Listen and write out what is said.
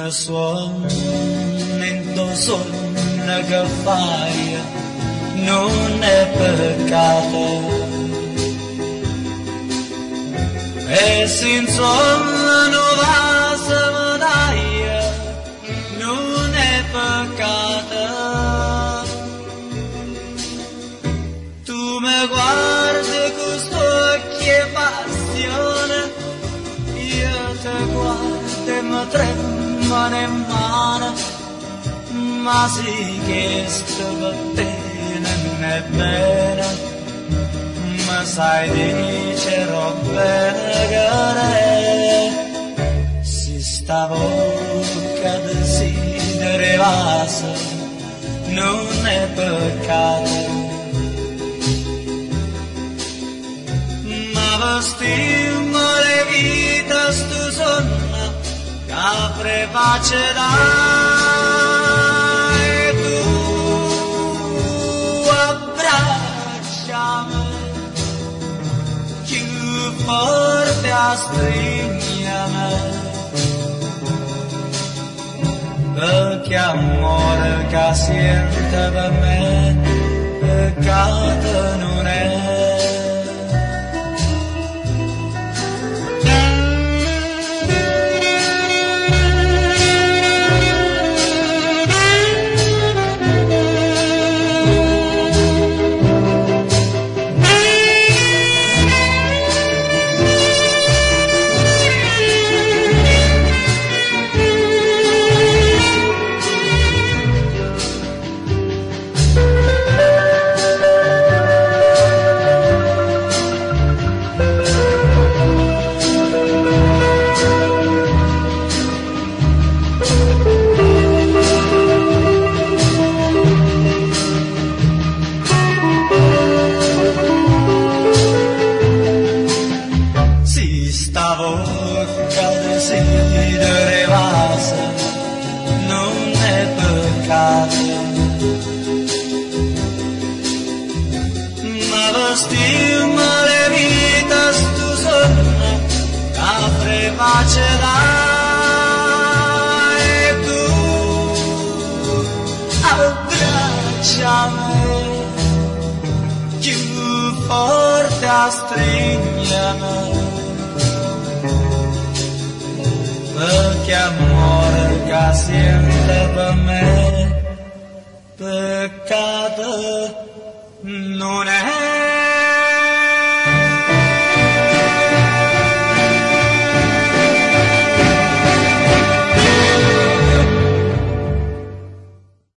suono che fai non è peccato, e senza non va medaglia non è peccato. Tu mi guardi con st'occhio passione, io ti guardo e mi tremano in mano, ma sì che sto bene è bene, ma sai dicerò bene che si sta bocca desiderevase non è peccato, ma vestimmo le vite sto sonno che apre pace dai, tu abbracciami più forte a stringermi, perché amore che sente per me peccato non è. Non è peccato, ma vestimmo le vite sto sonno che apre pace dai, tu abbracciami più forte a stringermi, perché amore che sente per me peccato non è.